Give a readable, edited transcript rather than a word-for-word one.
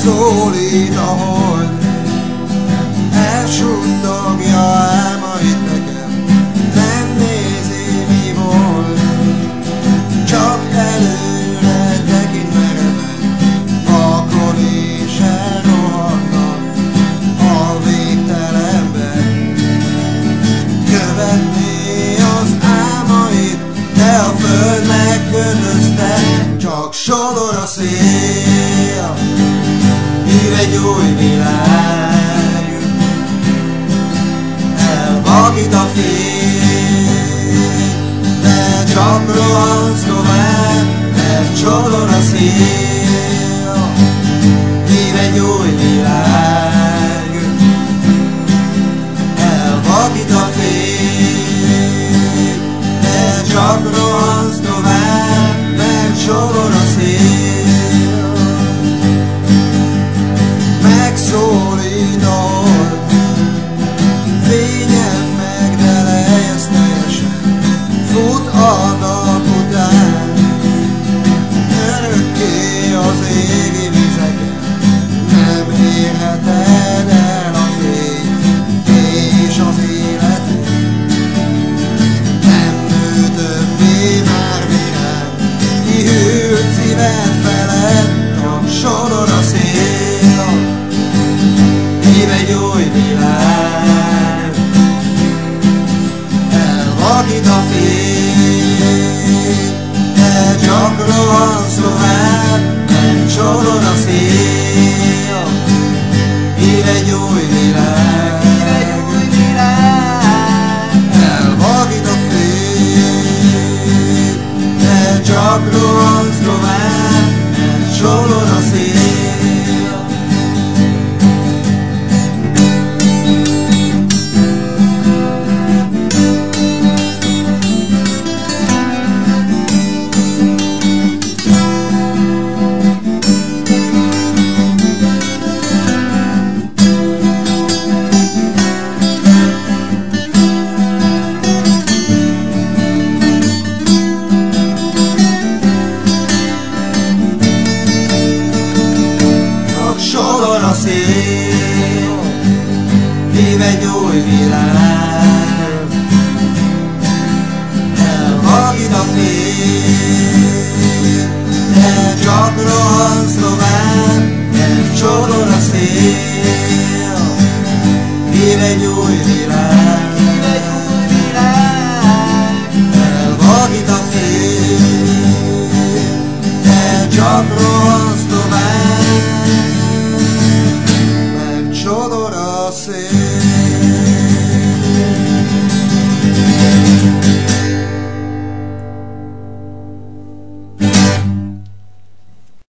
megszólít a hold, elsuttogja álmait nekem, nem nézi mi volt, csak előre tekint mereven, akkor is elrohannak a végtelenbe. Követni az álmait, de a föld megkötözte, csak sodor a szél, hív egy új világ, elvakít a fény, de csak rohansz tovább, mert sodor a szél, hív egy új világ, elvakít a fény, de csak rohansz tovább, mert sodor a szél. Megszólít a hold, fényen megdelejez teljesen, fut a nap után, örökké az égi vizeken, nem érheted el a fényt és az életet, nem nő többé már virág, kihűlt szíved felett, csak sodor a szél, hív egy új világ, elvakít a fény, de csak rohansz tovább, nem sodor a szél.